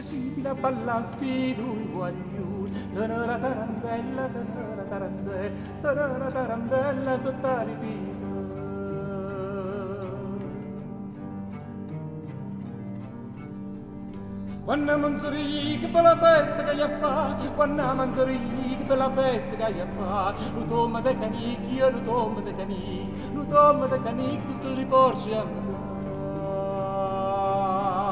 usciti la ballasti due guaglioni, tarara tarandella, tarara tarandella sotto la pita. Quando manzori che bella festa che gli fa, quando manzori che bella festa che gli fa, lo tomma de canicchi, lo tomma de canicchi, lo tomma de canicchi, tutti li porci a